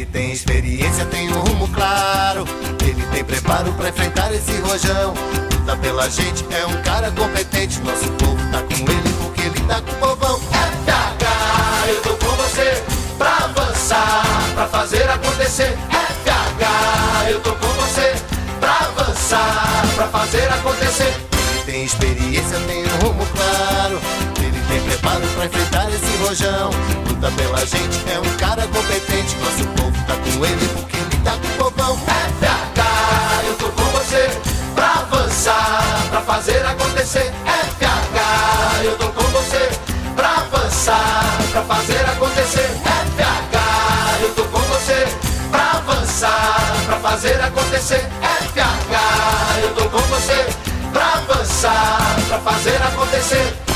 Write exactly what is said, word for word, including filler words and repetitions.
Ele tem experiência, tem um rumo claro. Ele tem preparo pra enfrentar esse rojão. Luta pela gente, é um cara competente. Nosso povo tá com ele porque ele tá com o povão. F H, eu tô com você pra avançar, pra fazer acontecer. F H, eu tô com você pra avançar, pra fazer acontecer. Ele tem experiência, tem um rumo claro. Ele tem preparo pra enfrentar esse rojão. Luta pela gente, é um cara competente. Nosso povo tá com ele porque ele tá com o povão. F H, eu tô com você pra avançar, pra fazer acontecer. F H, eu tô com você pra avançar, pra fazer acontecer. F H, eu tô com você pra avançar, pra fazer acontecer. F H, eu tô com você pra avançar, pra fazer acontecer.